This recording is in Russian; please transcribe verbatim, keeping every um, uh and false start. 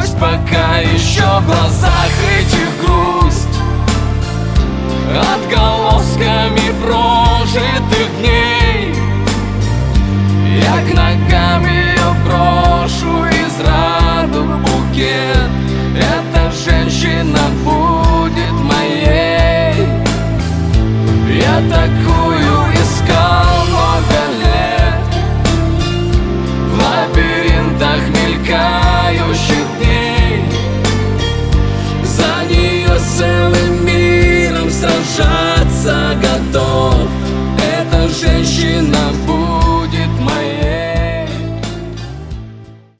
Пусть пока еще в глазах этих грусть, отголосками прожитых дней. Я к ногам ее брошу из радуг букет. Эта женщина будет моей. Я такую